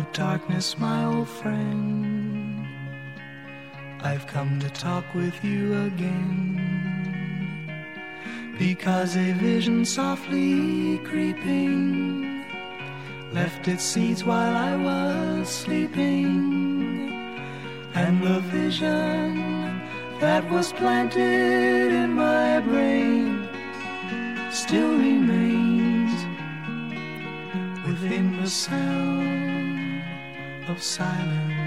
darkness, my old friend, I've come to talk with you again, because a vision softly creeping left its seeds while I was sleeping, and the vision that was planted in my brain still remains within the sound of silence.